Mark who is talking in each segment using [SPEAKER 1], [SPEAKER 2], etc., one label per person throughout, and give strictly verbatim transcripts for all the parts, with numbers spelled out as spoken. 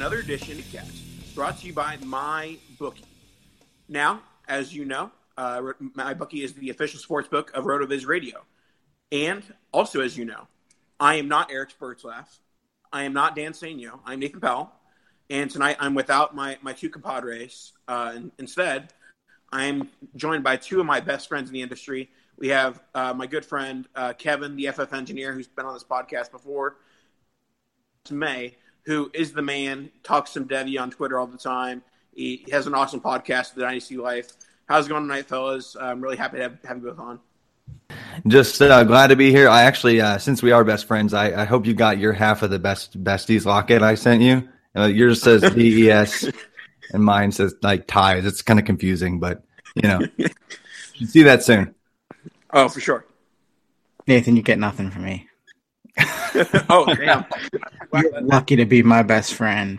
[SPEAKER 1] another edition of Cats, brought to you by MyBookie. Now, as you know, uh, MyBookie is the official sports book of RotoViz Radio. And also, as you know, I am not Eric Spurtzlaff. I am not Dan Sainio. I'm Nathan Powell. And tonight I'm without my, my two compadres. Uh, instead, I'm joined by two of my best friends in the industry. We have uh, my good friend, uh, Kevin, the F F engineer, who's been on this podcast before. May, who is the man, talks some Devy on Twitter all the time. He has an awesome podcast, The Dynasty Life. How's it going tonight, fellas? I'm really happy to have, have you both on.
[SPEAKER 2] Just uh, glad to be here. I actually, uh, since we are best friends, I, I hope you got your half of the best besties locket I sent you. Uh, yours says D E S, and mine says like ties. It's kind of confusing, but you know, you should see that soon.
[SPEAKER 1] Oh, for sure.
[SPEAKER 3] Nathan, you get nothing from me.
[SPEAKER 1] Oh, damn.
[SPEAKER 3] You're lucky to be my best friend.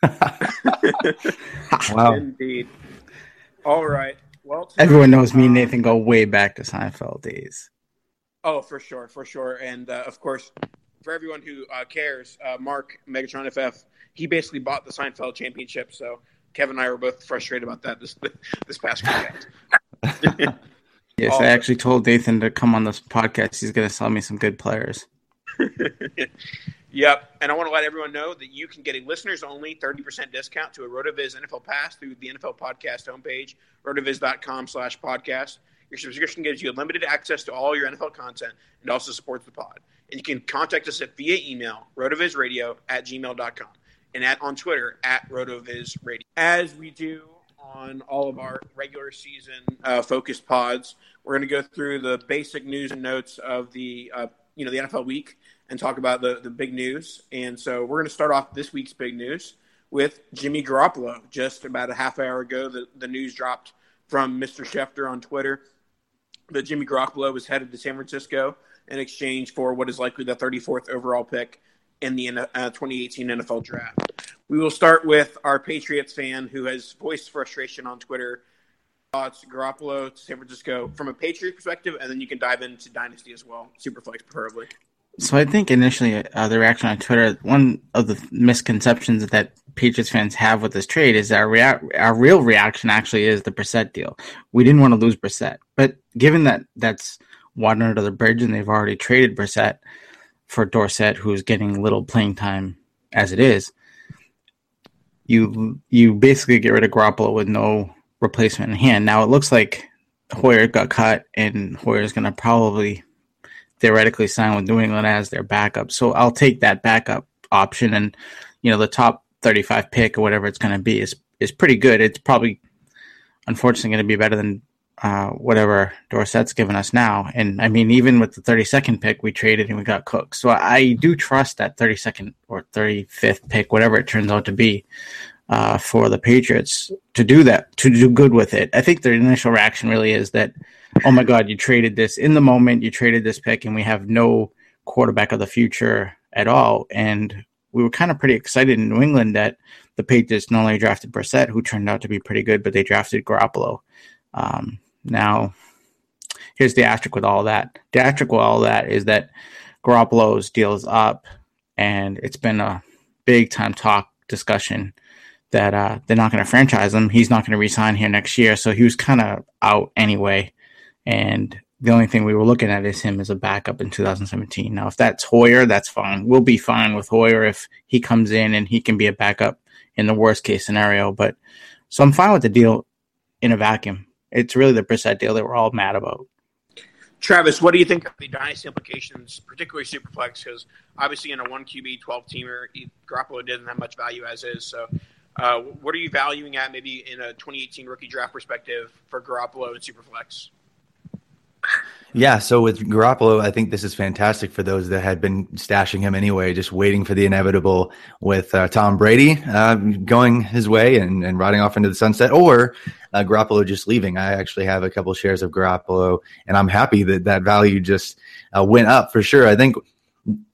[SPEAKER 2] Wow.
[SPEAKER 1] Indeed. All right. Well,
[SPEAKER 3] everyone knows me and Nathan go way back to Seinfeld days.
[SPEAKER 1] Oh, for sure, for sure. And, uh, of course, for everyone who uh, cares, uh, Mark, Megatron F F, he basically bought the Seinfeld championship, so Kevin and I were both frustrated about that this this past weekend.
[SPEAKER 3] Yes, I actually told Nathan to come on this podcast. He's going to sell me some good players.
[SPEAKER 1] Yep, and I want to let everyone know that you can get a listeners-only thirty percent discount to a RotoViz N F L Pass through the N F L Podcast homepage, rotoviz.com slash podcast. Your subscription gives you limited access to all your N F L content and also supports the pod. And you can contact us at via email, rotovizradio at gmail dot com, and at on Twitter, at rotovizradio. As we do on all of our regular season uh, focused pods, we're going to go through the basic news and notes of the uh, you know the N F L week and talk about the, the big news. And so we're going to start off this week's big news with Jimmy Garoppolo. Just about a half hour ago, the, the news dropped from Mister Schefter on Twitter that Jimmy Garoppolo was headed to San Francisco in exchange for what is likely the thirty-fourth overall pick in the uh, twenty eighteen N F L Draft. We will start with our Patriots fan who has voiced frustration on Twitter. Thoughts, Garoppolo to San Francisco from a Patriots perspective, and then you can dive into Dynasty as well, Superflex preferably.
[SPEAKER 3] So I think initially uh, the reaction on Twitter, one of the misconceptions that Patriots fans have with this trade is our rea- our real reaction actually is the Brissett deal. We didn't want to lose Brissett, but given that that's water under the bridge and they've already traded Brissett for Dorsett, who's getting little playing time as it is, you you basically get rid of Garoppolo with no replacement in hand. Now it looks like Hoyer got cut, and Hoyer's going to probably theoretically sign with New England as their backup. So I'll take that backup option, and you know the top thirty-five pick or whatever it's going to be is is pretty good. It's probably unfortunately going to be better than uh, whatever Dorsett's given us now. And I mean, even with the thirty-second pick, we traded and we got Cook. So I do trust that thirty-second or thirty-fifth pick, whatever it turns out to be, uh, for the Patriots to do that, to do good with it. I think their initial reaction really is that, oh my God, you traded this in the moment, you traded this pick, and we have no quarterback of the future at all. And we were kind of pretty excited in New England that the Patriots not only drafted Brissett, who turned out to be pretty good, but they drafted Garoppolo. Um, now, here's the asterisk with all that. The asterisk with all that is that Garoppolo's deal is up, and it's been a big-time talk discussion that uh, they're not going to franchise him. He's not going to re-sign here next year, so he was kind of out anyway. And the only thing we were looking at is him as a backup in two thousand seventeen. Now, if that's Hoyer, that's fine. We'll be fine with Hoyer if he comes in and he can be a backup in the worst case scenario. But so I'm fine with the deal in a vacuum. It's really the Brissett deal that we're all mad about.
[SPEAKER 1] Travis, what do you think of the dynasty implications, particularly Superflex? Because obviously in a one Q B, twelve-teamer, Garoppolo doesn't have much value as is. So uh, what are you valuing at maybe in a twenty eighteen rookie draft perspective for Garoppolo and Superflex?
[SPEAKER 2] Yeah, so with Garoppolo, I think this is fantastic for those that had been stashing him anyway, just waiting for the inevitable with uh, Tom Brady uh, going his way and, and riding off into the sunset, or uh, Garoppolo just leaving. I actually have a couple shares of Garoppolo, and I'm happy that that value just uh, went up for sure. I think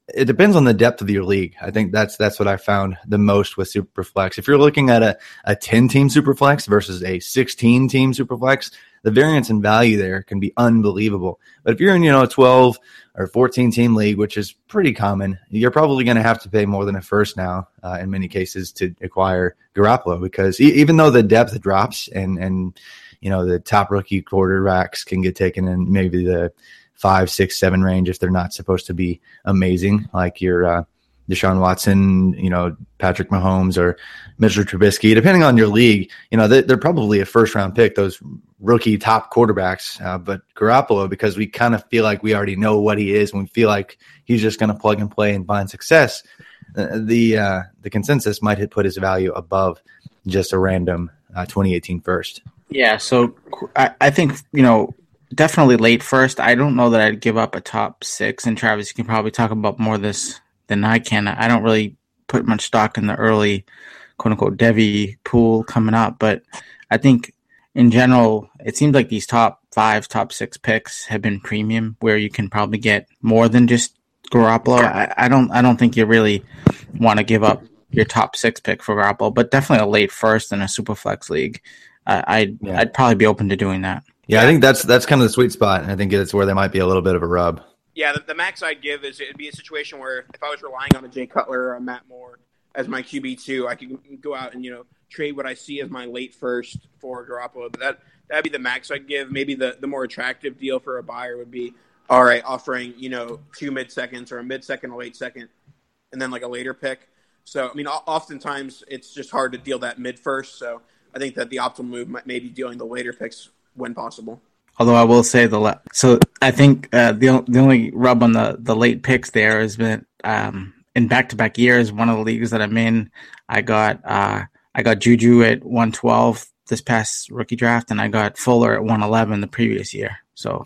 [SPEAKER 2] it depends on the depth of your league. I think that's that's what I found the most with Superflex. If you're looking at a, a ten-team Superflex versus a sixteen-team Superflex, the variance in value there can be unbelievable. But if you're in, you know, a twelve or fourteen-team league, which is pretty common, you're probably going to have to pay more than a first now uh, in many cases to acquire Garoppolo, because e- even though the depth drops and, and you know, the top rookie quarterbacks can get taken in maybe the five, six, seven range if they're not supposed to be amazing, like your uh, Deshaun Watson, you know, Patrick Mahomes or Mitchell Trubisky, depending on your league, you know, they're, they're probably a first round pick, those rookie top quarterbacks. Uh, but Garoppolo, because we kind of feel like we already know what he is, and we feel like he's just going to plug and play and find success, uh, the uh, the consensus might have put his value above just a random uh, twenty eighteen first.
[SPEAKER 3] Yeah, so I, I think, you know, definitely late first. I don't know that I'd give up a top six. And Travis, you can probably talk about more of this than I can. I don't really put much stock in the early, quote unquote, Devy pool coming up. But I think in general, it seems like these top five, top six picks have been premium, where you can probably get more than just Garoppolo. I, I don't, I don't think you really want to give up your top six pick for Garoppolo, but definitely a late first in a Superflex league. Uh, I'd, yeah. I'd probably be open to doing that.
[SPEAKER 2] Yeah, I think that's that's kind of the sweet spot, and I think it's where there might be a little bit of a rub.
[SPEAKER 1] Yeah, the, the max I'd give is it'd be a situation where if I was relying on a Jay Cutler or a Matt Moore as my Q B two, I could go out and, you know, trade what I see as my late first for Garoppolo. But that that'd be the max I'd give. Maybe the, the more attractive deal for a buyer would be, all right, offering, you know, two mid seconds or a mid second, a late second, and then like a later pick. So I mean, oftentimes it's just hard to deal that mid first. So I think that the optimal move might maybe dealing the later picks when possible.
[SPEAKER 3] Although I will say the la- so I think uh, the the only rub on the, the late picks there has been um, in back to back years. One of the leagues that I'm in, I got uh, I got Juju at one twelve this past rookie draft, and I got Fuller at one eleven the previous year. So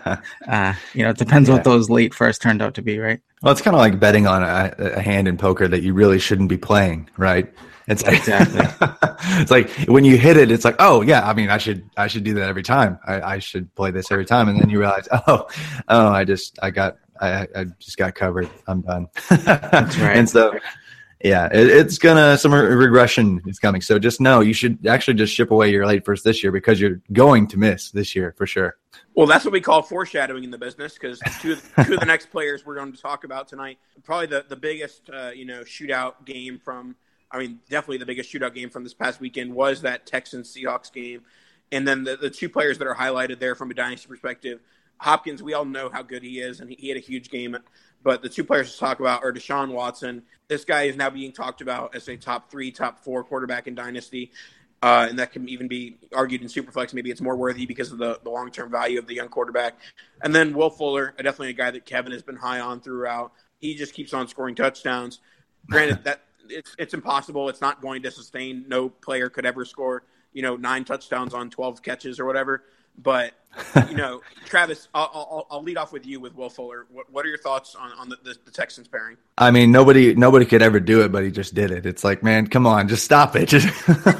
[SPEAKER 3] uh, you know, it depends yeah. what those late first turned out to be, right?
[SPEAKER 2] Well, it's kind of like betting on a, a hand in poker that you really shouldn't be playing, right? It's like,
[SPEAKER 3] exactly.
[SPEAKER 2] It's like when you hit it, it's like, oh yeah, I mean, I should, I should do that every time. I, I should play this every time, and then you realize, oh, oh, I just, I got, I, I just got covered. I'm done.
[SPEAKER 3] That's right.
[SPEAKER 2] And so, yeah, it, it's gonna some regression is coming. So just know you should actually just ship away your late first this year, because you're going to miss this year for sure.
[SPEAKER 1] Well, that's what we call foreshadowing in the business, because two, two of the next players we're going to talk about tonight, probably the the biggest, uh, you know, shootout game from. I mean, definitely the biggest shootout game from this past weekend was that Texans-Seahawks game. And then the, the two players that are highlighted there from a dynasty perspective, Hopkins, we all know how good he is, and he, he had a huge game. But the two players to talk about are Deshaun Watson. This guy is now being talked about as a top three, top four quarterback in dynasty. Uh, and that can even be argued in Superflex. Maybe it's more worthy because of the, the long-term value of the young quarterback. And then Will Fuller, definitely a guy that Kevin has been high on throughout. He just keeps on scoring touchdowns. Granted, that it's it's impossible. It's not going to sustain. No player could ever score, you know, nine touchdowns on twelve catches or whatever. But, you know, Travis, I'll, I'll, I'll lead off with you with Will Fuller. What, what are your thoughts on, on the, the, the Texans pairing?
[SPEAKER 2] I mean, nobody nobody could ever do it, but he just did it. It's like, man, come on, just stop it. Just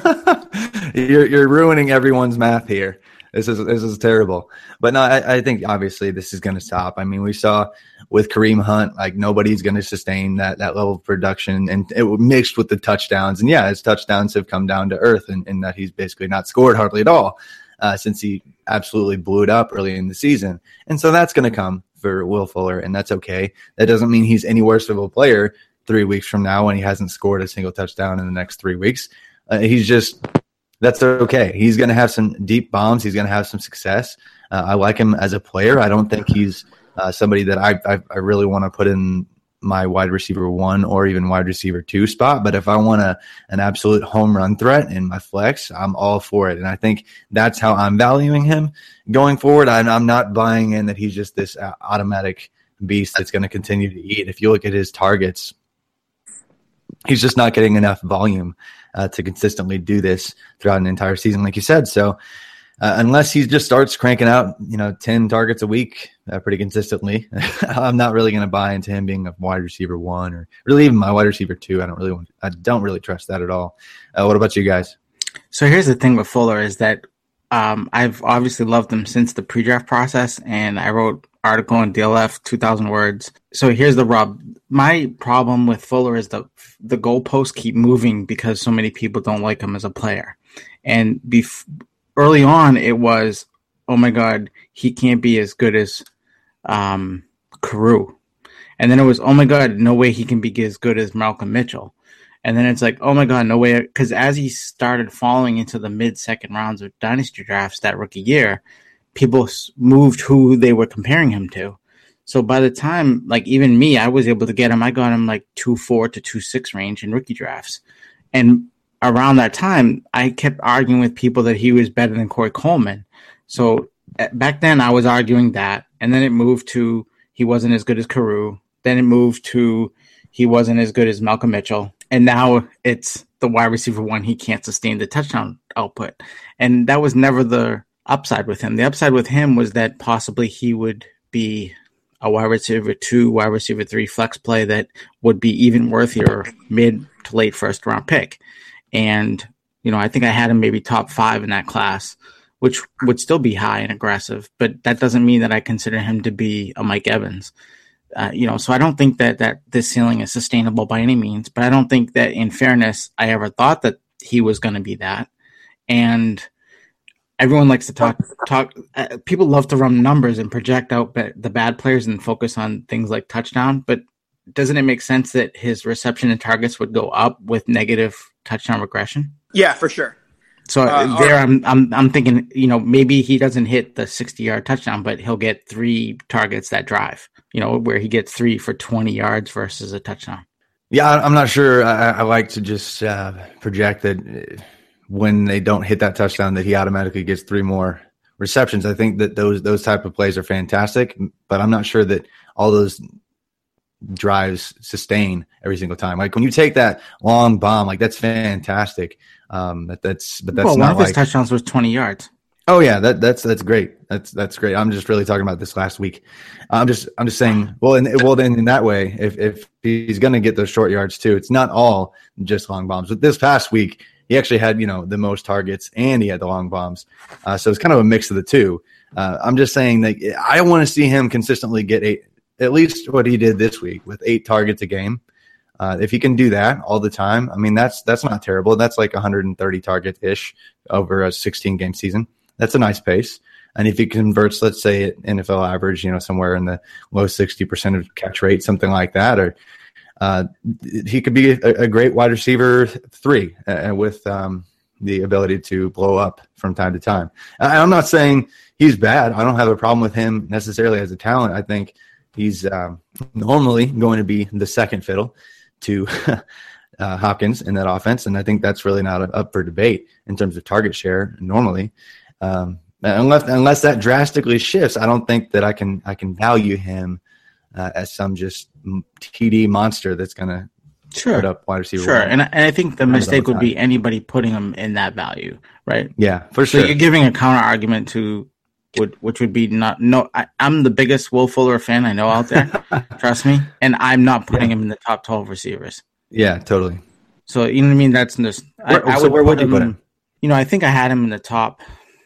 [SPEAKER 2] you're you're ruining everyone's math here. This is this is terrible. But no, I, I think obviously this is going to stop. I mean, we saw with Kareem Hunt, like nobody's going to sustain that that level of production, and it mixed with the touchdowns. And yeah, his touchdowns have come down to earth, and, and that he's basically not scored hardly at all uh, since he absolutely blew it up early in the season. And so that's going to come for Will Fuller, and that's okay. That doesn't mean he's any worse of a player three weeks from now when he hasn't scored a single touchdown in the next three weeks. Uh, he's just. That's okay. He's going to have some deep bombs. He's going to have some success. Uh, I like him as a player. I don't think he's uh, somebody that I, I I really want to put in my wide receiver one or even wide receiver two spot. But if I want a an absolute home run threat in my flex, I'm all for it. And I think that's how I'm valuing him going forward. I'm, I'm not buying in that he's just this uh, automatic beast that's going to continue to eat. If you look at his targets, he's just not getting enough volume Uh, to consistently do this throughout an entire season, like you said. So uh, unless he just starts cranking out, you know, ten targets a week uh, pretty consistently, I'm not really going to buy into him being a wide receiver one or really even my wide receiver two. I don't really want, I don't really trust that at all. Uh, what about you guys?
[SPEAKER 3] So here's the thing with Fuller is that um, I've obviously loved him since the pre-draft process, and I wrote article in D L F, two thousand words. So here's the rub. my problem with Fuller is the the goalposts keep moving because so many people don't like him as a player. And bef- early on, it was, oh my God, he can't be as good as um, Carew. And then it was, oh my God, no way he can be as good as Malcolm Mitchell. And then it's like, oh my God, no way. Because as he started falling into the mid-second rounds of dynasty drafts that rookie year, people moved who they were comparing him to. So by the time, like even me, I was able to get him. I got him like two four to two six range in rookie drafts. And around that time, I kept arguing with people that he was better than Corey Coleman. So back then I was arguing that. And then it moved to he wasn't as good as Carew. Then it moved to he wasn't as good as Malcolm Mitchell. And now it's the wide receiver one. He can't sustain the touchdown output. And that was never the upside with him. The upside with him was that possibly he would be a wide receiver two, wide receiver three flex play that would be even worthier mid to late first round pick. And, you know, I think I had him maybe top five in that class, which would still be high and aggressive, but that doesn't mean that I consider him to be a Mike Evans. Uh, you know, so I don't think that, that this ceiling is sustainable by any means, but I don't think that in fairness, I ever thought that he was going to be that. And everyone likes to talk, talk. Uh, people love to run numbers and project out ba- the bad players and focus on things like touchdown. But doesn't it make sense that his reception and targets would go up with negative touchdown regression?
[SPEAKER 1] Yeah, for sure.
[SPEAKER 3] So uh, there, I'm, I'm, I'm thinking, you know, maybe he doesn't hit the sixty-yard touchdown, but he'll get three targets that drive. You know, where he gets three for twenty yards versus a touchdown.
[SPEAKER 2] Yeah, I'm not sure. I, I like to just uh, project that when they don't hit that touchdown, that he automatically gets three more receptions. I think that those those type of plays are fantastic, but I'm not sure that all those drives sustain every single time. Like when you take that long bomb, like that's fantastic. Um, that, that's but that's
[SPEAKER 3] well,
[SPEAKER 2] not
[SPEAKER 3] one of
[SPEAKER 2] like,
[SPEAKER 3] his touchdowns was twenty yards.
[SPEAKER 2] Oh yeah, that that's that's great. That's that's great. I'm just really talking about this last week. I'm just I'm just saying. Well, in, well then in that way, if if he's going to get those short yards too, it's not all just long bombs. But this past week, he actually had you know the most targets and he had the long bombs. Uh, so it's kind of a mix of the two. Uh, I'm just saying that I want to see him consistently get eight, at least what he did this week with eight targets a game. Uh, if he can do that all the time, I mean that's that's not terrible. That's like one hundred thirty targets ish over a sixteen game season. That's a nice pace. And if he converts, let's say N F L average, you know, somewhere in the low sixty percent of catch rate, something like that, or uh, he could be a, a great wide receiver three uh, with um, the ability to blow up from time to time. I'm not saying he's bad. I don't have a problem with him necessarily as a talent. I think he's um, normally going to be the second fiddle to uh, Hopkins in that offense. And I think that's really not up for debate in terms of target share normally. Um, unless unless that drastically shifts, I don't think that I can I can value him uh, as some just T D monster that's going to
[SPEAKER 3] sure.
[SPEAKER 2] put up wide receiver.
[SPEAKER 3] Sure, and, and I think the mistake would be anybody putting him in that value, right?
[SPEAKER 2] Yeah, for
[SPEAKER 3] so
[SPEAKER 2] sure.
[SPEAKER 3] You're giving a counter argument to would which would be not no. I, I'm the biggest Will Fuller fan I know out there. Trust me, and I'm not putting yeah. him in the top twelve receivers.
[SPEAKER 2] Yeah, totally.
[SPEAKER 3] So you know what I mean? That's just I,
[SPEAKER 2] where,
[SPEAKER 3] I
[SPEAKER 2] so
[SPEAKER 3] would
[SPEAKER 2] where would you
[SPEAKER 3] him,
[SPEAKER 2] put him?
[SPEAKER 3] You know, I think I had him in the top.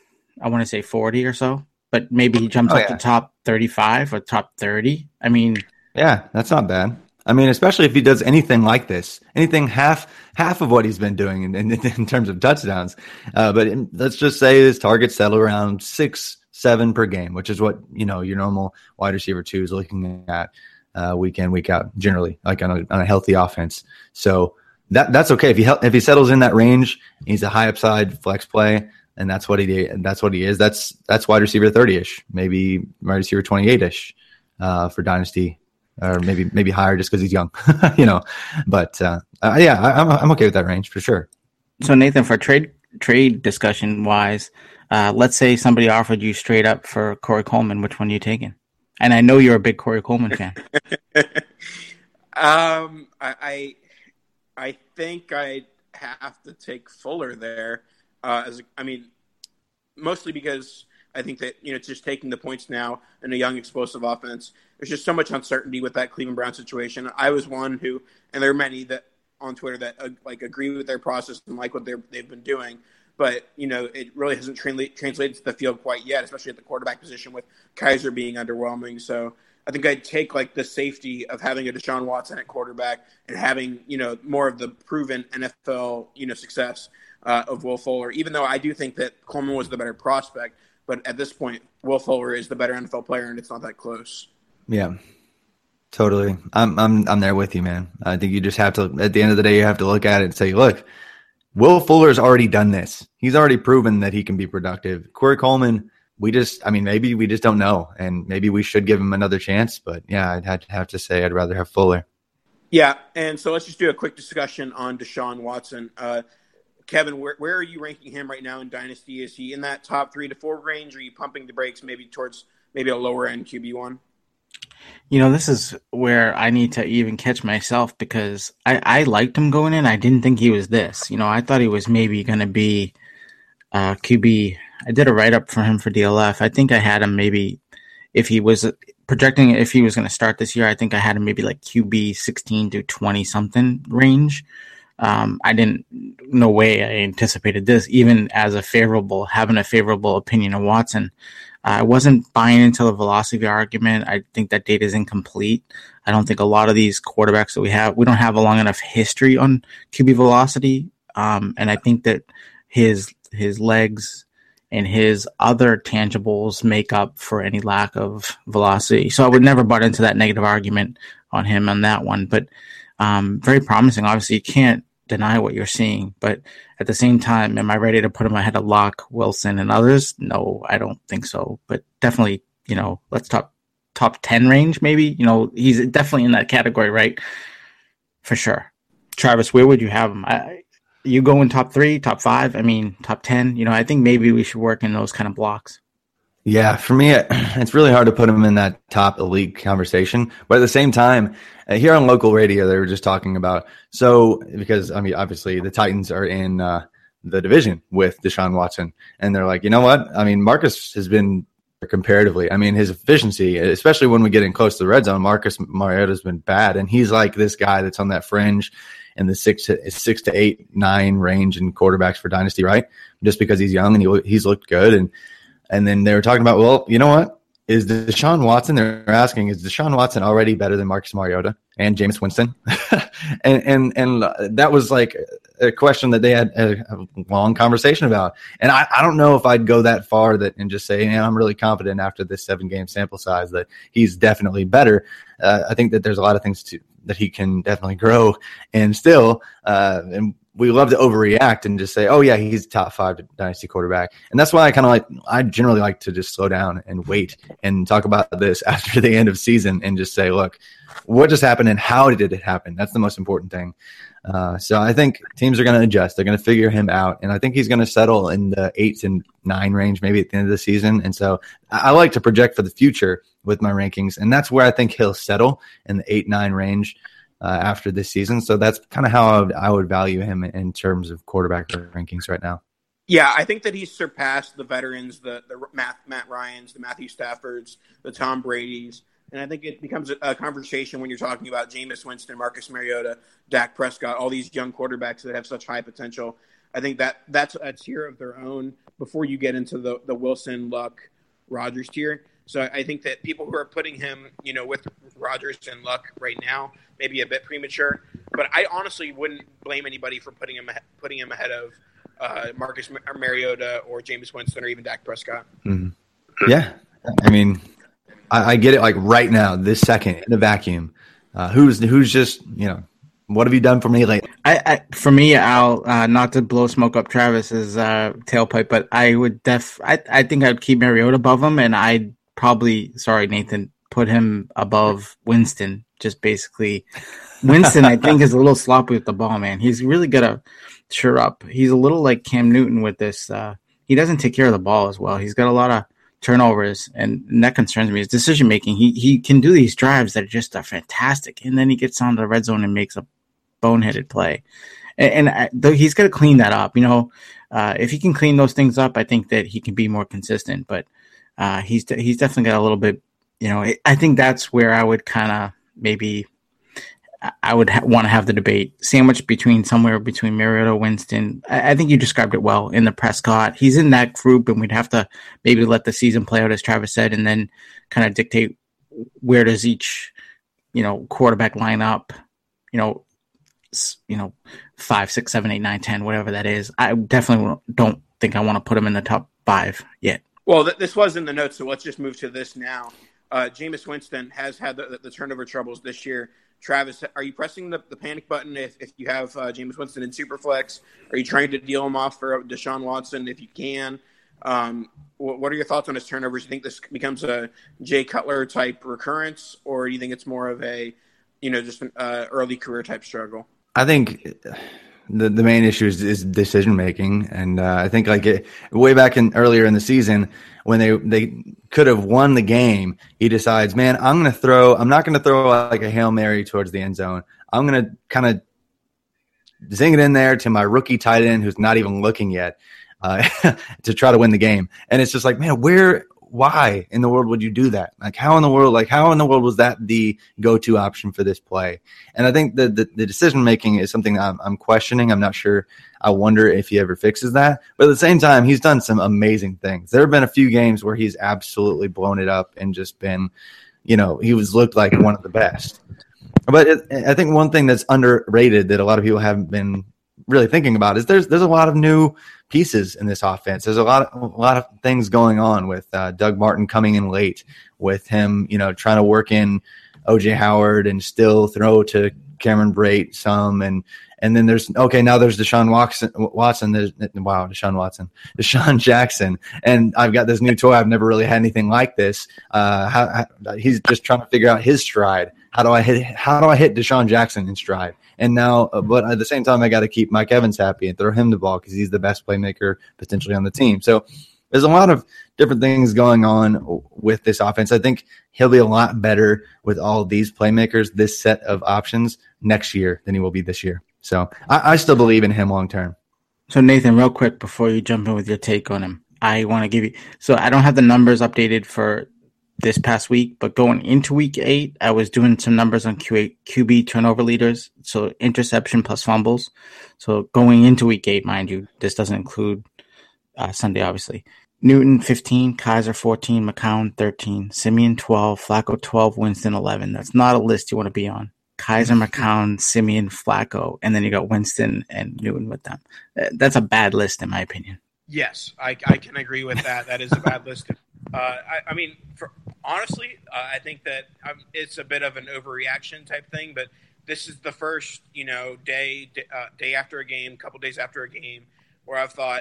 [SPEAKER 3] I want to say forty or so, but maybe he jumps
[SPEAKER 2] oh,
[SPEAKER 3] up
[SPEAKER 2] yeah.
[SPEAKER 3] to top thirty-five or top thirty. I mean,
[SPEAKER 2] yeah, that's not bad. I mean, especially if he does anything like this, anything half half of what he's been doing in, in, in terms of touchdowns. Uh, but in, let's just say his targets settle around six, seven per game, which is what you know your normal wide receiver two is looking at uh, week in, week out, generally, like on a, on a healthy offense. So that that's okay if he if he settles in that range. He's a high upside flex play. And that's what he did. That's what he is. That's that's wide receiver thirty-ish, maybe wide receiver twenty-eight-ish uh, for dynasty, or maybe maybe higher just because he's young, you know. But uh, uh, yeah, I, I'm I'm okay with that range for sure.
[SPEAKER 3] So Nathan, for trade trade discussion wise, uh, let's say somebody offered you straight up for Corey Coleman, which one are you taking? And I know you're a big Corey Coleman fan.
[SPEAKER 1] um, I, I I think I have to take Fuller there. Uh, as a, I mean, mostly because I think that, you know, it's just taking the points now in a young, explosive offense. There's just so much uncertainty with that Cleveland Brown situation. I was one who, and there are many that on Twitter that uh, like agree with their process and like what they're, they've been doing. but, you know, it really hasn't tra- translated to the field quite yet, especially at the quarterback position with Kaiser being underwhelming. So I think I'd take like the safety of having a Deshaun Watson at quarterback and having, you know, more of the proven N F L, you know, success uh, of Will Fuller, even though I do think that Coleman was the better prospect. But at this point, Will Fuller is the better N F L player, and it's not that close.
[SPEAKER 2] Yeah, totally. I'm I'm I'm there with you, man. I think you just have to, at the end of the day, you have to look at it and say, look, Will Fuller's already done this. He's already proven that he can be productive. Corey Coleman, we just, I mean, maybe we just don't know, and maybe we should give him another chance. But yeah, I'd have to, have to say I'd rather have Fuller.
[SPEAKER 1] Yeah, and so let's just do a quick discussion on Deshaun Watson. Uh, Kevin, where, where are you ranking him right now in Dynasty? Is he in that top three to four range, or are you pumping the brakes maybe towards maybe a lower end Q B one?
[SPEAKER 3] You know, this is where I need to even catch myself because I, I liked him going in. I didn't think he was this. You know, I thought he was maybe going to be uh, Q B. I did a write-up for him for D L F. I think I had him maybe, if he was projecting, if he was going to start this year, I think I had him maybe like Q B sixteen to twenty-something range. Um, I didn't, no way I anticipated this, even as a favorable, having a favorable opinion of Watson. I wasn't buying into the velocity argument. I think that data is incomplete. I don't think a lot of these quarterbacks that we have, we don't have a long enough history on Q B velocity. Um, and I think that his, his legs and his other tangibles make up for any lack of velocity. So I would never butt into that negative argument on him on that one, but um, very promising. Obviously, you can't deny what you're seeing, but at the same time, am I ready to put him ahead of Locke, Wilson, and others? No, I don't think so. But definitely, you know, let's top top ten range, maybe. You know, he's definitely in that category, right? For sure. Travis, where would you have him? I, you go in top three, top five? I mean, top ten. You know, I think maybe we should work in those kind of blocks.
[SPEAKER 2] Yeah, for me, it's really hard to put him in that top elite conversation. But at the same time, uh, here on local radio, they were just talking about, so because, I mean, obviously the Titans are in uh, the division with Deshaun Watson. And they're like, you know what? I mean, Marcus has been comparatively, I mean, his efficiency, especially when we get in close to the red zone, Marcus Mariota has been bad. And he's like this guy that's on that fringe in the six to, six to eight, nine range in quarterbacks for Dynasty, right? Just because he's young and he, he's looked good. And And then they were talking about, well, you know what? Is Deshaun Watson, they're asking, is Deshaun Watson already better than Marcus Mariota and Jameis Winston? and, and and that was like a question that they had a, a long conversation about. And I, I don't know if I'd go that far that and just say, yeah, I'm really confident after this seven-game sample size that he's definitely better. Uh, I think that there's a lot of things to, that he can definitely grow and still uh, – and we love to overreact and just say, oh, yeah, he's top five dynasty quarterback. And that's why I kind of like, I generally like to just slow down and wait and talk about this after the end of season and just say, look, what just happened and how did it happen? That's the most important thing. Uh, so I think teams are going to adjust. They're going to figure him out. And I think he's going to settle in the eight and nine range, maybe at the end of the season. And so I like to project for the future with my rankings. And that's where I think he'll settle in the eight, nine range. Uh, after this season. So that's kind of how I would, I would value him in, in terms of quarterback rankings right now.
[SPEAKER 1] Yeah, I think that he's surpassed the veterans, the, the Matt, Matt Ryans, the Matthew Staffords, the Tom Bradys. And I think it becomes a, a conversation when you're talking about Jameis Winston, Marcus Mariota, Dak Prescott, all these young quarterbacks that have such high potential. I think that that's a tier of their own before you get into the, the Wilson, Luck, Rodgers tier. So I think that people who are putting him, you know, with Rodgers and Luck right now may be a bit premature. But I honestly wouldn't blame anybody for putting him putting him ahead of uh, Marcus Mariota or Jameis Winston or even Dak Prescott.
[SPEAKER 2] Mm-hmm. Yeah, I mean, I, I get it. Like right now, this second in the vacuum, uh, who's who's just you know, what have you done for me lately?
[SPEAKER 3] I, I for me, I'll uh, not to blow smoke up Travis's uh, tailpipe, but I would def. I I think I'd keep Mariota above him, and I'd probably, sorry, Nathan, put him above Winston. Just basically, Winston, I think, is a little sloppy with the ball, man. He's really got to sure up. He's a little like Cam Newton with this. Uh, he doesn't take care of the ball as well. He's got a lot of turnovers, and, and that concerns me. His decision making. He he can do these drives that are just are fantastic, and then he gets on the red zone and makes a boneheaded play. And, and I, though he's got to clean that up. You know, uh, if he can clean those things up, I think that he can be more consistent. But uh, he's he's definitely got a little bit. You know, I think that's where I would kind of maybe I would ha- want to have the debate sandwiched between somewhere between Mariota, Winston. I-, I think you described it well in the Prescott. He's in that group, and we'd have to maybe let the season play out, as Travis said, and then kind of dictate where does each, you know, quarterback line up, you know, you know, five, six, seven, eight, nine, ten, whatever that is. I definitely don't think I want to put him in the top five yet.
[SPEAKER 1] Well, th- this was in the notes, so let's just move to this now. Uh, Jameis Winston has had the, the, the turnover troubles this year. Travis, are you pressing the, the panic button if, if you have uh, Jameis Winston in Superflex? Are you trying to deal him off for Deshaun Watson if you can? Um, what, what are your thoughts on his turnovers? Do you think this becomes a Jay Cutler type recurrence, or do you think it's more of a, you know, just an uh, early career type struggle?
[SPEAKER 2] I think the the main issue is, is decision making, and uh, I think like it, way back in earlier in the season when they they could have won the game, he decides, man, I'm going to throw. I'm not going to throw like a Hail Mary towards the end zone. I'm going to kind of zing it in there to my rookie tight end who's not even looking yet uh, to try to win the game. And it's just like, man, where? Why in the world would you do that? Like how in the world, like how in the world was that the go-to option for this play? And I think the the, the decision-making is something I'm, I'm questioning. I'm not sure. I wonder if he ever fixes that. But at the same time, he's done some amazing things. There have been a few games where he's absolutely blown it up and just been, you know, he was looked like one of the best. But it, I think one thing that's underrated that a lot of people haven't been really thinking about is there's there's a lot of new pieces in this offense. There's a lot of a lot of things going on with uh, Doug Martin coming in late, with him, you know, trying to work in O J Howard and still throw to Cameron Brate some, and and then there's okay now there's Deshaun Watson. Watson there's wow Deshaun Watson, Deshaun Jackson, and I've got this new toy. I've never really had anything like this. Uh, how, how, he's just trying to figure out his stride. How do I hit? How do I hit Deshaun Jackson in stride? And now, uh, but at the same time, I got to keep Mike Evans happy and throw him the ball because he's the best playmaker potentially on the team. So there's a lot of different things going on with this offense. I think he'll be a lot better with all of these playmakers, this set of options next year than he will be this year. So I, I still believe in him long term.
[SPEAKER 3] So Nathan, real quick before you jump in with your take on him, I want to give you. So I don't have the numbers updated for this past week, but going into week eight, I was doing some numbers on Q A, Q B turnover leaders, so interception plus fumbles. So going into week eight, mind you, this doesn't include uh, Sunday, obviously. Newton fifteen, Kaiser fourteen, McCown thirteen, Simeon twelve, Flacco twelve, Winston eleven. That's not a list you want to be on. Kaiser, McCown, Simeon, Flacco, and then you got Winston and Newton with them. That's a bad list, in my opinion.
[SPEAKER 1] Yes, I, I can agree with that. That is a bad list. Uh, I, I mean, for, honestly, uh, I think that um, it's a bit of an overreaction type thing, but this is the first, you know, day uh, day after a game, couple days after a game, where I've thought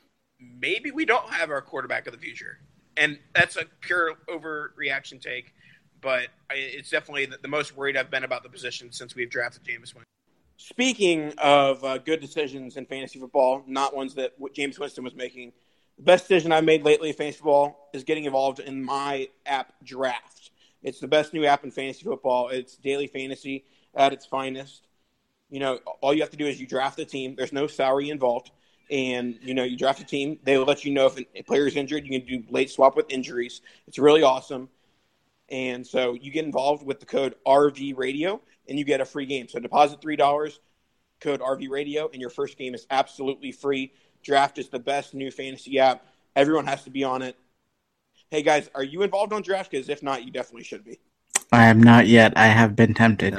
[SPEAKER 1] maybe we don't have our quarterback of the future. And that's a pure overreaction take, but I, it's definitely the, the most worried I've been about the position since we've drafted Jameis Winston. Speaking of uh, good decisions in fantasy football, not ones that Jameis Winston was making, the best decision I've made lately in fantasy football is getting involved in my app Draft. It's the best new app in fantasy football. It's daily fantasy at its finest. You know, all you have to do is you draft the team. There's no salary involved. And, you know, you draft a team. They will let you know if a player is injured. You can do late swap with injuries. It's really awesome. And so you get involved with the code R V Radio, and you get a free game. So deposit three dollars, code R V Radio, and your first game is absolutely free. Draft is the best new fantasy app. Everyone has to be on it. Hey, guys, are you involved on Draft? Because if not, you definitely should be.
[SPEAKER 3] I am not yet. I have been tempted.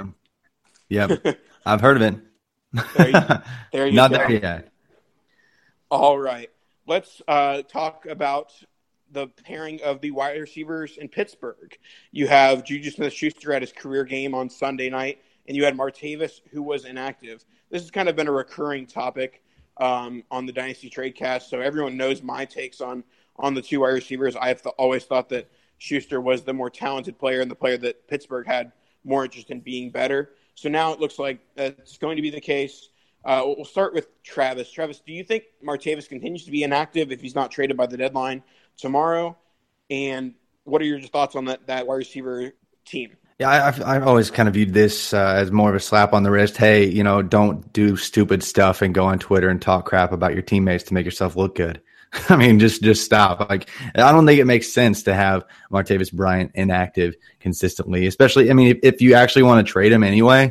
[SPEAKER 2] Yep. I've heard of it.
[SPEAKER 1] There you, there you
[SPEAKER 2] not
[SPEAKER 1] go.
[SPEAKER 2] there yet.
[SPEAKER 1] All right. Let's uh, talk about the pairing of the wide receivers in Pittsburgh. You have Juju Smith-Schuster at his career game on Sunday night, and you had Martavis, who was inactive. This has kind of been a recurring topic um, on the Dynasty Tradecast, so everyone knows my takes on, on the two wide receivers. I've th- always thought that Schuster was the more talented player and the player that Pittsburgh had more interest in being better. So now it looks like it's going to be the case. Uh, we'll start with Travis. Travis, do you think Martavis continues to be inactive if he's not traded by the deadline tomorrow? And what are your thoughts on that, that wide receiver team?
[SPEAKER 2] Yeah, I've, I've always kind of viewed this uh, as more of a slap on the wrist. Hey, you know, don't do stupid stuff and go on Twitter and talk crap about your teammates to make yourself look good. I mean, just just stop. Like, I don't think it makes sense to have Martavis Bryant inactive consistently, especially, I mean, if, if you actually want to trade him anyway,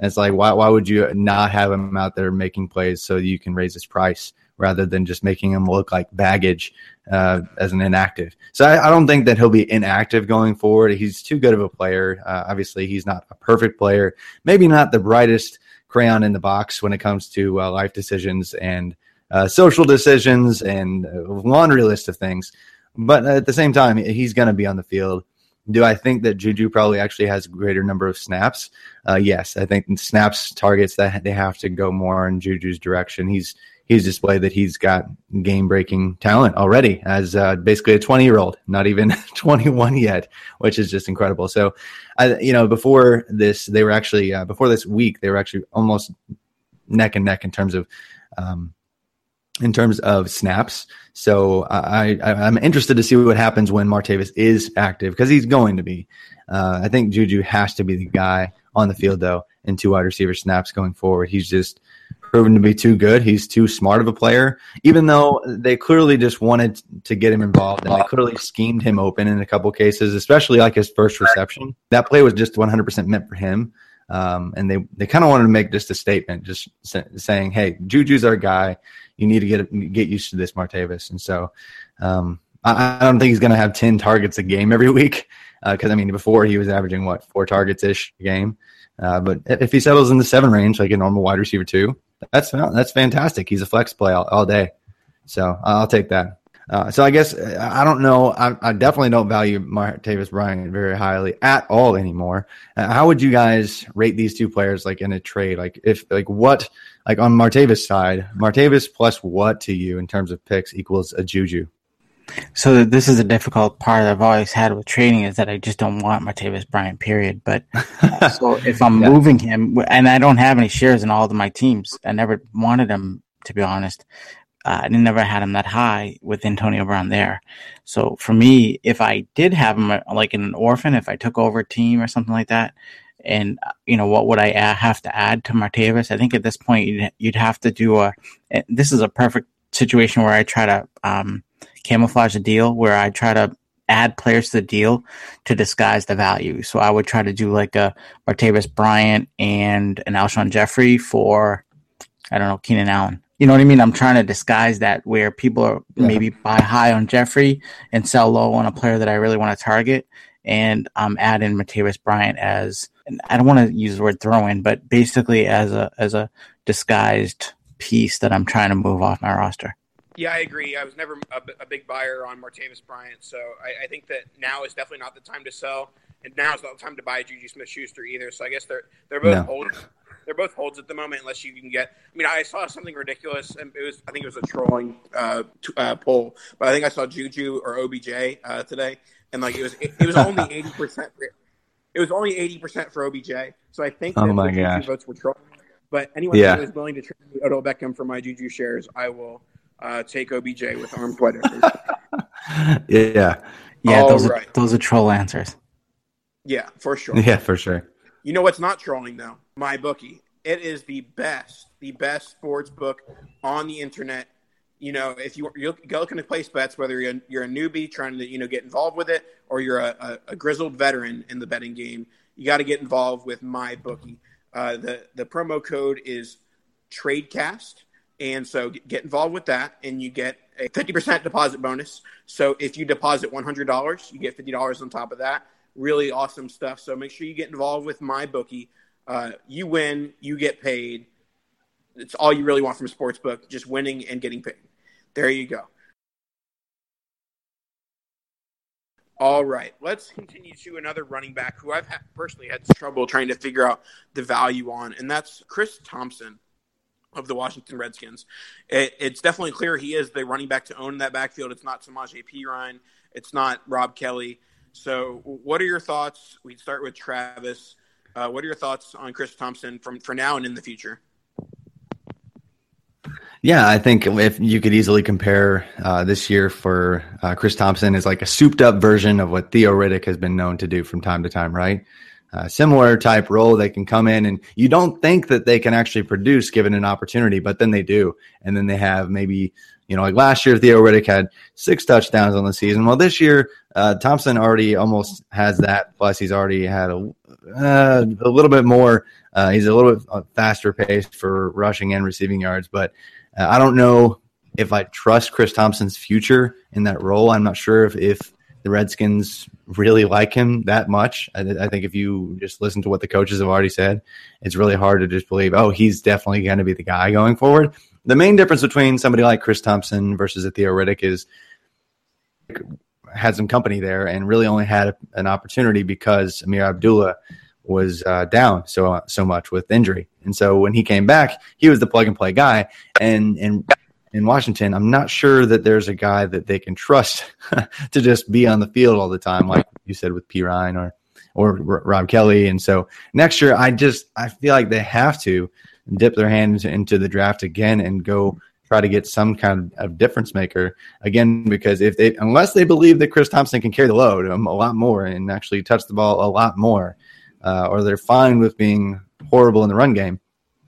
[SPEAKER 2] And it's like, why why would you not have him out there making plays so you can raise his price rather than just making him look like baggage uh, as an inactive? So I, I don't think that he'll be inactive going forward. He's too good of a player. Uh, obviously, he's not a perfect player, maybe not the brightest crayon in the box when it comes to uh, life decisions and uh, social decisions and a laundry list of things. But at the same time, he's going to be on the field. Do I think that Juju probably actually has a greater number of snaps? Uh, yes, I think snaps targets that they have to go more in Juju's direction. He's he's displayed that he's got game-breaking talent already as uh, basically a twenty-year-old, not even twenty-one yet, which is just incredible. So, I, you know, before this, they were actually uh, before this week, they were actually almost neck and neck in terms of um, in terms of snaps. So I, I, I'm interested to see what happens when Martavis is active, because he's going to be. Uh, I think Juju has to be the guy on the field, though, in two wide receiver snaps going forward. He's just proven to be too good. He's too smart of a player, even though they clearly just wanted to get him involved, and they clearly schemed him open in a couple cases, especially like his first reception. That play was just one hundred percent meant for him. Um, and they, they kind of wanted to make just a statement, just say, saying, hey, Juju's our guy. You need to get get used to this, Martavis. And so um, I, I don't think he's going to have ten targets a game every week because, uh, I mean, before he was averaging, what, four targets-ish a game. Uh, but if he settles in the seven range like a normal wide receiver too, that's that's fantastic. He's a flex play all, all day. So I'll take that. Uh, so I guess I don't know. I, I definitely don't value Martavis Bryant very highly at all anymore. Uh, how would you guys rate these two players, like in a trade? Like if, like what, like on Martavis' side, Martavis plus what to you in terms of picks equals a Juju?
[SPEAKER 3] So this is a difficult part I've always had with trading, is that I just don't want Martavis Bryant, period. But uh, so if I'm yeah. moving him, and I don't have any shares in all of my teams, I never wanted him, to be honest. Uh, I never had him that high with Antonio Brown there. So for me, if I did have him like in an orphan, if I took over a team or something like that, and, you know, what would I have to add to Martavis? I think at this point you'd, you'd have to do a – this is a perfect situation where I try to um, camouflage a deal, where I try to add players to the deal to disguise the value. So I would try to do like a Martavis Bryant and an Alshon Jeffrey for, I don't know, Keenan Allen. You know what I mean? I'm trying to disguise that, where people are yeah. maybe buy high on Jeffrey and sell low on a player that I really want to target. And I'm um, adding Martavis Bryant as, and I don't want to use the word throw in, but basically as a as a disguised piece that I'm trying to move off my roster.
[SPEAKER 1] Yeah, I agree. I was never a, a big buyer on Martavis Bryant, so I, I think that now is definitely not the time to sell, and now is not the time to buy Juju Smith-Schuster either. So I guess they're they're both no. holds. They're both holds at the moment, unless you can get. I mean, I saw something ridiculous, and it was I think it was a trolling uh, t- uh, poll, but I think I saw Juju or O B J uh, today, and like it was it, it was only eighty percent. It was only eighty percent for O B J, so I think that
[SPEAKER 2] oh my
[SPEAKER 1] the
[SPEAKER 2] gosh.
[SPEAKER 1] Juju votes were trolling. But anyone
[SPEAKER 2] yeah.
[SPEAKER 1] who is willing to trade me Odell Beckham for my Juju shares, I will uh, take O B J with armed wide open.
[SPEAKER 2] yeah,
[SPEAKER 3] yeah,
[SPEAKER 1] All
[SPEAKER 3] those
[SPEAKER 1] right.
[SPEAKER 3] are those are troll answers.
[SPEAKER 1] Yeah, for sure.
[SPEAKER 2] Yeah, for sure.
[SPEAKER 1] You know what's not trolling though? MyBookie. It is the best, the best sports book on the internet. You know, if you, you're looking to place bets, whether you're a, you're a newbie trying to, you know, get involved with it, or you're a, a, a grizzled veteran in the betting game, you got to get involved with MyBookie. Uh, the, the promo code is TradeCast, and so get involved with that, and you get a fifty percent deposit bonus. So if you deposit one hundred dollars, you get fifty dollars on top of that. Really awesome stuff. So make sure you get involved with MyBookie. Uh, you win, you get paid. It's all you really want from a sports book, just winning and getting paid. There you go. All right, let's continue to another running back who I've had, personally had trouble trying to figure out the value on, and that's Chris Thompson of the Washington Redskins. It, it's definitely clear he is the running back to own in that backfield. It's not Samaje Perine. It's not Rob Kelly. So what are your thoughts? We start with Travis. Uh, what are your thoughts on Chris Thompson from for now and in the future?
[SPEAKER 2] Yeah, I think if you could easily compare uh, this year for uh, Chris Thompson is like a souped up version of what Theo Riddick has been known to do from time to time, right? Uh, similar type role. They can come in and you don't think that they can actually produce given an opportunity, but then they do. And then they have maybe You know, like last year, Theo Riddick had six touchdowns on the season. Well, this year, uh, Thompson already almost has that. Plus, he's already had a, uh, a little bit more. Uh, he's a little bit faster pace for rushing and receiving yards. But uh, I don't know if I trust Chris Thompson's future in that role. I'm not sure if, if the Redskins really like him that much. I, I think if you just listen to what the coaches have already said, it's really hard to just believe, oh, he's definitely going to be the guy going forward. The main difference between somebody like Chris Thompson versus a Theo Riddick is had some company there and really only had an opportunity because Amir Abdullah was uh, down so so much with injury. And so when he came back, he was the plug-and-play guy. And in in Washington, I'm not sure that there's a guy that they can trust to just be on the field all the time, like you said with P. Ryan or or Rob Kelly. And so next year, I just I feel like they have to dip their hands into the draft again and go try to get some kind of difference maker again, because if they, unless they believe that Chris Thompson can carry the load um, a lot more and actually touch the ball a lot more, uh, or they're fine with being horrible in the run game,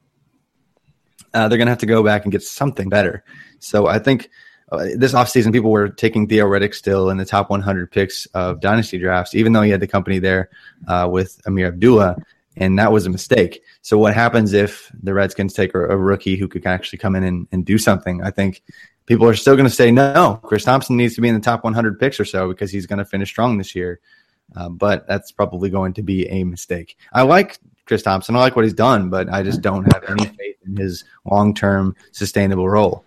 [SPEAKER 2] uh, they're going to have to go back and get something better. So I think uh, this offseason, people were taking Theo Riddick still in the top one hundred picks of dynasty drafts, even though he had the company there uh, with Amir Abdullah. And that was a mistake. So what happens if the Redskins take a, a rookie who could actually come in and, and do something? I think people are still going to say, no, Chris Thompson needs to be in the top one hundred picks or so because he's going to finish strong this year. Uh, but that's probably going to be a mistake. I like Chris Thompson. I like what he's done, but I just don't have any faith in his long-term sustainable role.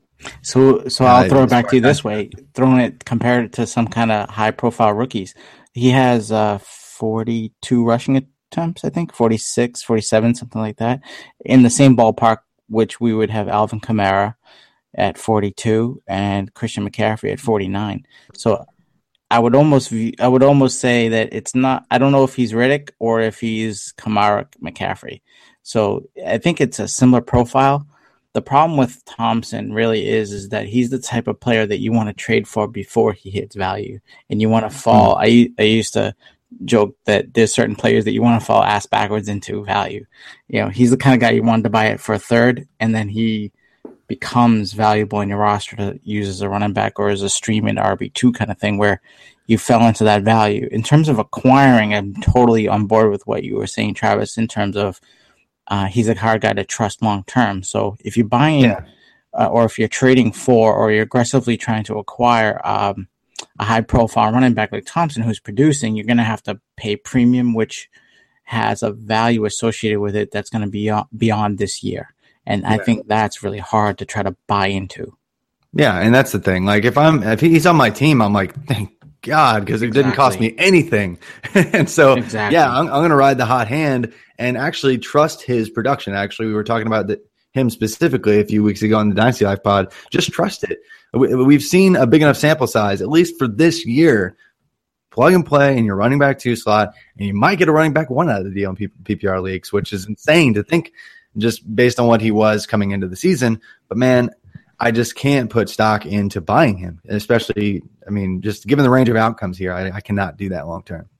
[SPEAKER 3] So so I'll uh, throw it back to you this way, throwing it compared it to some kind of high-profile rookies. He has uh, forty-two rushing attempts, I think, forty-six, forty-seven, something like that, in the same ballpark, which we would have Alvin Kamara at forty-two and Christian McCaffrey at forty-nine. So I would almost I would almost say that it's not, I don't know if he's Riddick or if he's Kamara McCaffrey. So I think it's a similar profile. The problem with Thompson really is, is that he's the type of player that you want to trade for before he hits value, and you want to fall. Mm-hmm. I I used to joke that there's certain players that you want to fall ass backwards into value. You know, he's the kind of guy you wanted to buy it for a third, and then he becomes valuable in your roster to use as a running back or as a stream in R B two kind of thing where you fell into that value. In terms of acquiring, I'm totally on board with what you were saying, Travis, in terms of uh, he's a hard guy to trust long term. So if you're buying yeah. uh, or if you're trading for or you're aggressively trying to acquire um, a high-profile running back like Thompson who's producing, you're going to have to pay premium, which has a value associated with it that's going to be beyond this year. And yeah. I think that's really hard to try to buy into.
[SPEAKER 2] Yeah, and that's the thing. Like, if I'm if he's on my team, I'm like, thank God, because it exactly. didn't cost me anything. And so, exactly. yeah, I'm, I'm going to ride the hot hand and actually trust his production. Actually, we were talking about the, him specifically a few weeks ago on the Dynasty Life pod. Just trust it. We, we've seen a big enough sample size, at least for this year. Plug and play in your running back two slot, and you might get a running back one out of the deal in P P R leagues, which is insane to think just based on what he was coming into the season. But, man, I just can't put stock into buying him, especially, I mean, just given the range of outcomes here, I, I cannot do that long term.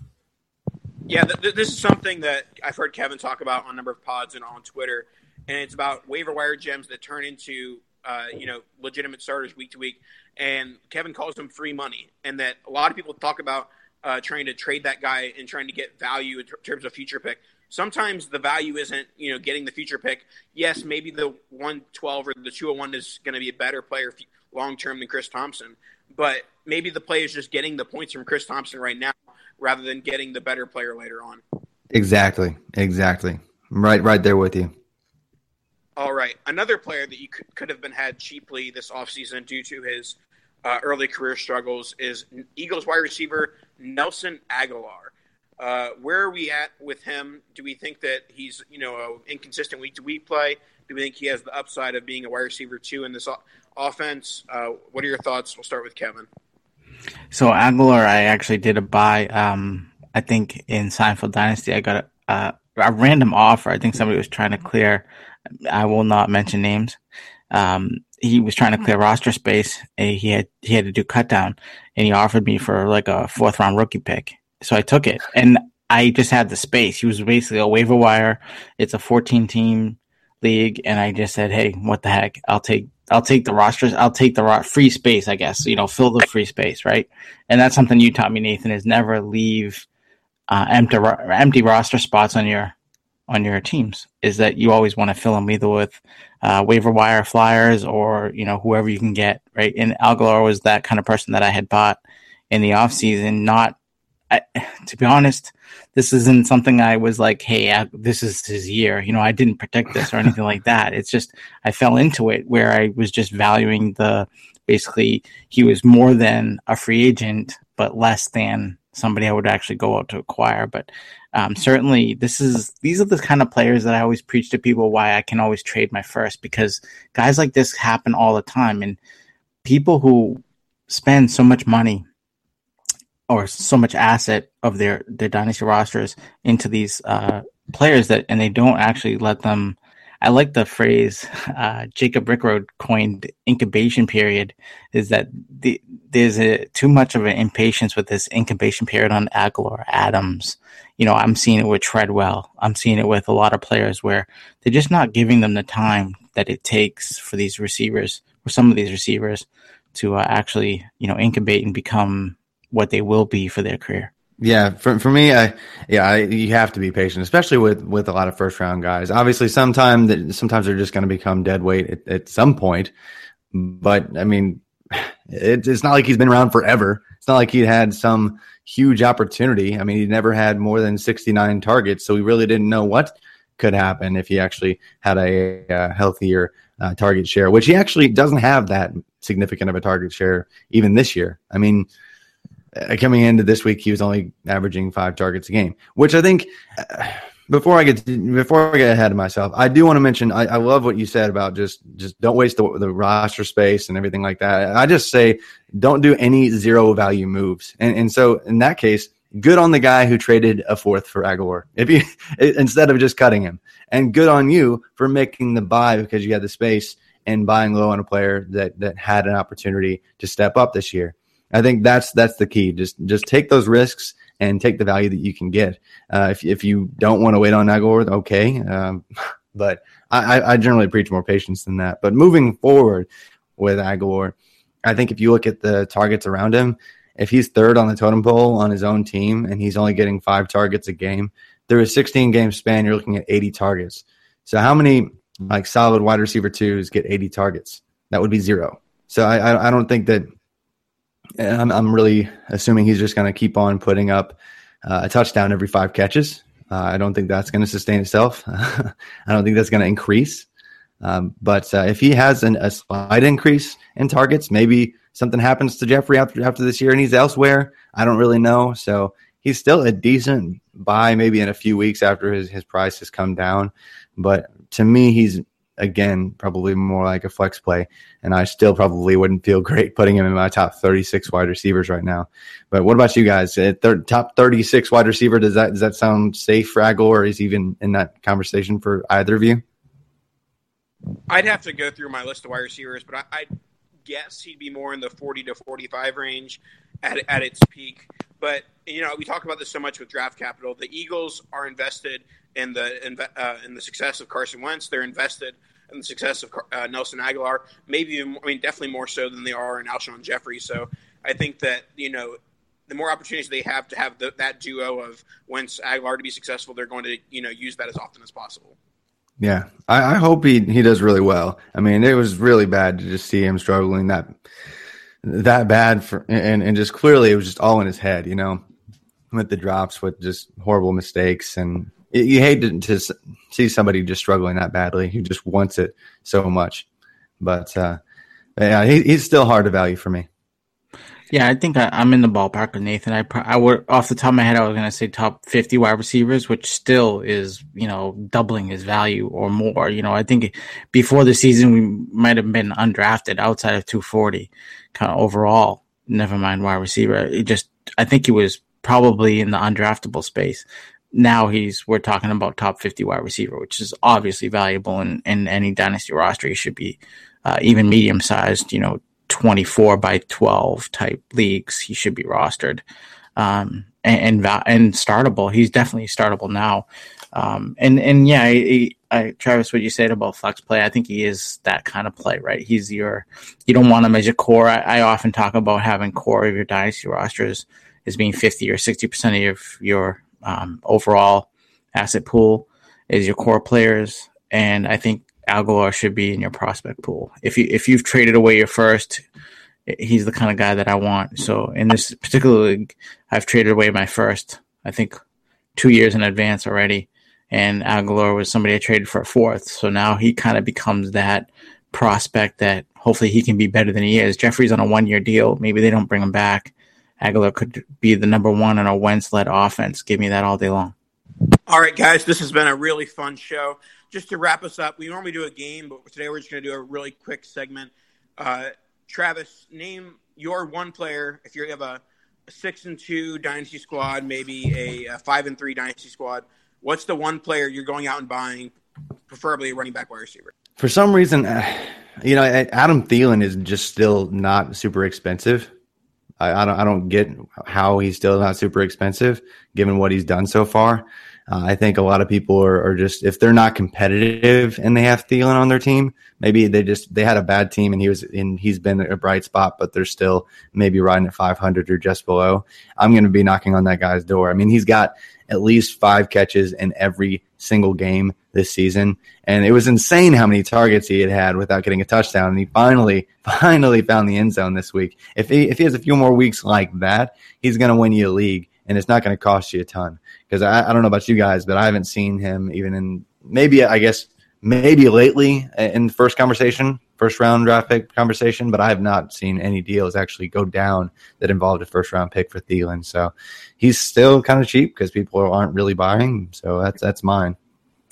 [SPEAKER 1] Yeah, th- th- this is something that I've heard Kevin talk about on a number of pods and on Twitter, and it's about waiver wire gems that turn into, uh, you know, legitimate starters week to week, and Kevin calls them free money, and that a lot of people talk about uh, trying to trade that guy and trying to get value in ter- terms of future pick. Sometimes the value isn't, you know, getting the future pick. Yes, maybe the one twelve or the two oh one is going to be a better player long-term than Chris Thompson, but maybe the play is just getting the points from Chris Thompson right now rather than getting the better player later on.
[SPEAKER 2] Exactly, exactly. Right, right there with you.
[SPEAKER 1] All right. Another player that you could, could have been had cheaply this offseason due to his uh, early career struggles is Eagles wide receiver Nelson Aguilar. Uh, where are we at with him? Do we think that he's, you know, a inconsistent week-to-week play? Do we think he has the upside of being a wide receiver too in this o- offense? Uh, what are your thoughts? We'll start with Kevin.
[SPEAKER 3] So Aguilar, I actually did a buy. Um, I think in Seinfeld Dynasty, I got a, uh, a random offer. I think somebody was trying to clear. I will not mention names. Um, he was trying to clear roster space. And he had he had to do cut down, and he offered me for like a fourth round rookie pick. So I took it, and I just had the space. He was basically a waiver wire. It's a fourteen team league, and I just said, "Hey, what the heck? I'll take I'll take the rosters. I'll take the ro- free space, I guess. You know, fill the free space, right? And that's something you taught me, Nathan, is never leave uh, empty ro- empty roster spots on your on your teams. Is that you always want to fill them either with uh, waiver wire flyers or you know whoever you can get, right? And Aguilar was that kind of person that I had bought in the offseason. Not, I, to be honest, this isn't something I was like, hey, I, this is his year. You know, I didn't predict this or anything like that. It's just I fell into it where I was just valuing the basically he was more than a free agent, but less than somebody I would actually go out to acquire. But um, certainly this is these are the kind of players that I always preach to people why I can always trade my first, because guys like this happen all the time. And people who spend so much money or so much asset of their, their dynasty rosters into these uh, players that, and they don't actually let them. I like the phrase uh, Jacob Rickroad coined, incubation period, is that the, there's a, too much of an impatience with this incubation period on Aguilar, Adams. You know, I'm seeing it with Treadwell. I'm seeing it with a lot of players where they're just not giving them the time that it takes for these receivers, or some of these receivers, to uh, actually, you know, incubate and become what they will be for their career.
[SPEAKER 2] Yeah, for for me, I yeah, I, you have to be patient, especially with, with a lot of first round guys. Obviously, sometime that sometimes they're just going to become dead weight at, at some point. But I mean, it, it's not like he's been around forever. It's not like he had some huge opportunity. I mean, he never had more than sixty-nine targets, so we really didn't know what could happen if he actually had a, a healthier uh, target share, which he actually doesn't have that significant of a target share even this year. I mean. Uh, coming into this week, he was only averaging five targets a game, which I think uh, before I get to, before I get ahead of myself, I do want to mention, I, I love what you said about just, just don't waste the, the roster space and everything like that. I just say, don't do any zero value moves. And, and so in that case, good on the guy who traded a fourth for Aguilar if you, instead of just cutting him, and good on you for making the buy because you had the space and buying low on a player that, that had an opportunity to step up this year. I think that's that's the key. Just just take those risks and take the value that you can get. Uh, if if you don't want to wait on Aguilar, okay. Um, but I, I generally preach more patience than that. But moving forward with Aguilar, I think if you look at the targets around him, if he's third on the totem pole on his own team and he's only getting five targets a game, through a sixteen game span, you're looking at eighty targets. So how many like solid wide receiver twos get eighty targets? That would be zero. So I I, I don't think that. I'm, I'm really assuming he's just going to keep on putting up uh, a touchdown every five catches. Uh, I don't think that's going to sustain itself. I don't think that's going to increase. Um, but uh, if he has an, a slight increase in targets, maybe something happens to Jeffrey after after this year and he's elsewhere. I don't really know. So he's still a decent buy maybe in a few weeks after his, his price has come down. But to me, he's again, probably more like a flex play. And I still probably wouldn't feel great putting him in my top thirty-six wide receivers right now. But what about you guys? At thir- top thirty-six wide receiver, does that does that sound safe for Aguilar, or is he even in that conversation for either of you?
[SPEAKER 1] I'd have to go through my list of wide receivers, but I, I'd guess he'd be more in the forty to forty-five range at at its peak. But, you know, we talk about this so much with draft capital. The Eagles are invested in the in, uh, in the success of Carson Wentz. They're invested in the success of uh, Nelson Aguilar. Maybe, I mean, definitely more so than they are in Alshon Jeffrey. So I think that, you know, the more opportunities they have to have the, that duo of Wentz Aguilar to be successful, they're going to, you know, use that as often as possible.
[SPEAKER 2] Yeah, I, I hope he, he does really well. I mean, it was really bad to just see him struggling that that bad for, and, and just clearly it was just all in his head, you know, with the drops, with just horrible mistakes. And it, you hate to, to see somebody just struggling that badly. He just wants it so much. But, uh, yeah, he, he's still hard to value for me.
[SPEAKER 3] Yeah, I think I, I'm in the ballpark with Nathan. I, I would, off the top of my head, I was going to say top fifty wide receivers, which still is, you know, doubling his value or more. You know, I think before the season, we might have been undrafted outside of two forty kind of overall, never mind wide receiver. It just, I think he was probably in the undraftable space. Now he's, we're talking about top fifty wide receiver, which is obviously valuable in, in any dynasty roster. He should be uh, even medium sized, you know, twenty-four by twelve type leagues. He should be rostered um, and, and and startable. He's definitely startable now. Um, and and yeah, he, I, Travis, what you said about flex play, I think he is that kind of play, right? He's your, you don't want him as your core. I, I often talk about having core of your dynasty rosters as being fifty or sixty percent of your, your um, overall asset pool is your core players. And I think Aguilar should be in your prospect pool. If you, if you've traded away your first, he's the kind of guy that I want. So in this particular league, I've traded away my first, I think two years in advance already. And Aguilar was somebody I traded for a fourth. So now he kind of becomes that prospect that hopefully he can be better than he is. Jeffrey's on a one-year deal. Maybe they don't bring him back. Aguilar could be the number one on a Wentz-led offense. Give me that all day long.
[SPEAKER 1] All right, guys, this has been a really fun show. Just to wrap us up, we normally do a game, but today we're just going to do a really quick segment. Uh, Travis, name your one player. If you have a, a six and two dynasty squad, maybe a, a five and three dynasty squad, what's the one player you're going out and buying, preferably a running back wide receiver?
[SPEAKER 2] For some reason, uh, you know, Adam Thielen is just still not super expensive. I, I don't, I don't get how he's still not super expensive, given what he's done so far. Uh, I think a lot of people are, are just, if they're not competitive and they have Thielen on their team, maybe they just, they had a bad team and he was in, he's been a bright spot, but they're still maybe riding at five hundred or just below. I'm going to be knocking on that guy's door. I mean, he's got at least five catches in every single game this season. And it was insane how many targets he had had without getting a touchdown. And he finally, finally found the end zone this week. If he, if he has a few more weeks like that, he's going to win you a league. And it's not going to cost you a ton. Because I, I don't know about you guys, but I haven't seen him even in maybe, I guess, maybe lately in the first conversation, first round draft pick conversation, but I have not seen any deals actually go down that involved a first round pick for Thielen. So he's still kind of cheap because people aren't really buying. So that's that's mine.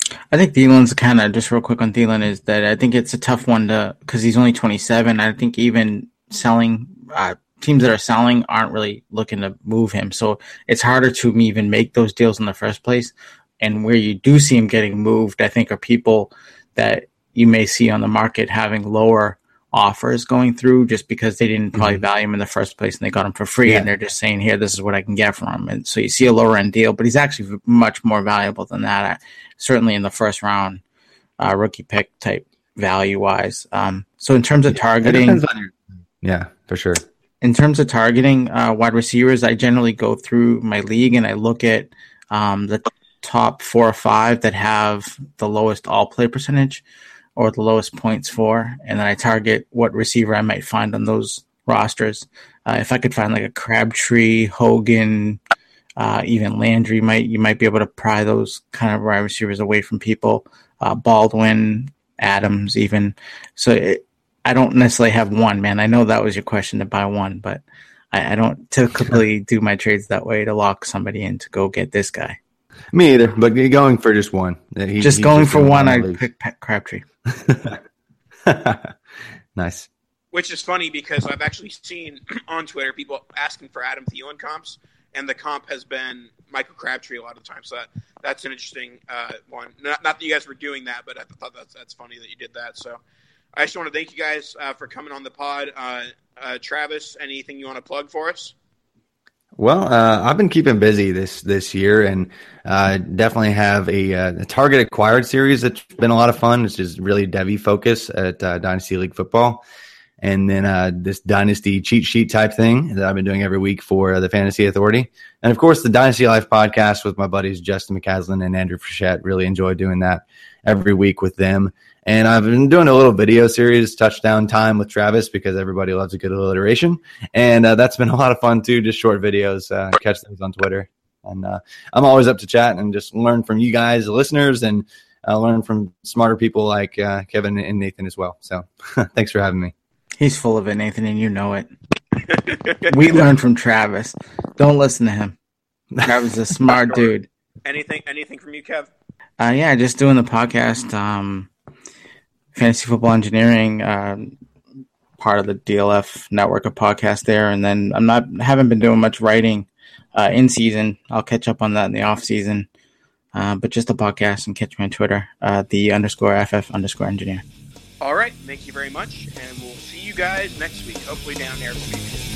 [SPEAKER 3] I think Thielen's kind of, just real quick on Thielen, is that I think it's a tough one to, because he's only twenty-seven. I think even selling, uh, teams that are selling aren't really looking to move him. So it's harder to even make those deals in the first place. And where you do see him getting moved, I think, are people that you may see on the market having lower offers going through just because they didn't probably mm-hmm. value him in the first place and they got him for free. Yeah. And they're just saying, here, this is what I can get from him. And so you see a lower end deal, but he's actually much more valuable than that. I, certainly in the first round, uh, rookie pick type value wise. Um, so in terms of targeting,
[SPEAKER 2] your, yeah, for sure.
[SPEAKER 3] In terms of targeting uh, wide receivers, I generally go through my league and I look at um, the top four or five that have the lowest all play percentage or the lowest points for, and then I target what receiver I might find on those rosters. Uh, if I could find like a Crabtree, Hogan, uh, even Landry, might you might be able to pry those kind of wide receivers away from people. Uh, Baldwin, Adams, even. So it, I don't necessarily have one, man. I know that was your question to buy one, but I, I don't typically do my trades that way to lock somebody in to go get this guy.
[SPEAKER 2] Me either, but going for just one. He,
[SPEAKER 3] just going just for one, I pick Pat Crabtree.
[SPEAKER 2] Nice.
[SPEAKER 1] Which is funny because I've actually seen on Twitter people asking for Adam Thielen comps, and the comp has been Michael Crabtree a lot of the time. So that, that's an interesting uh, one. Not, not that you guys were doing that, but I thought that's, that's funny that you did that. So I just want to thank you guys uh, for coming on the pod. Uh, uh, Travis, anything you want to plug for us?
[SPEAKER 2] Well, uh, I've been keeping busy this this year, and uh, definitely have a, a target acquired series that's been a lot of fun, which is really Devy focus at uh, Dynasty League Football. And then uh, this Dynasty cheat sheet type thing that I've been doing every week for uh, the Fantasy Authority. And, of course, the Dynasty Life podcast with my buddies Justin McCaslin and Andrew Frechette. Really enjoy doing that every week with them. And I've been doing a little video series, Touchdown Time with Travis, because everybody loves a good alliteration. And uh, that's been a lot of fun, too, just short videos. Uh, catch those on Twitter. And uh, I'm always up to chat and just learn from you guys, the listeners, and uh, learn from smarter people like uh, Kevin and Nathan as well. So thanks for having me.
[SPEAKER 3] He's full of it, Nathan, and you know it. We learned from Travis. Don't listen to him. Travis is a smart dude.
[SPEAKER 1] Anything anything from you, Kev?
[SPEAKER 3] Uh, yeah, just doing the podcast, um, Fantasy Football Engineering, uh, part of the D L F network of podcasts there. And then I'm not haven't been doing much writing uh, in season. I'll catch up on that in the off season. Uh, but just a podcast, and catch me on Twitter, uh, the underscore FF underscore engineer.
[SPEAKER 1] All right. Thank you very much. And we'll see you guys next week, hopefully down there.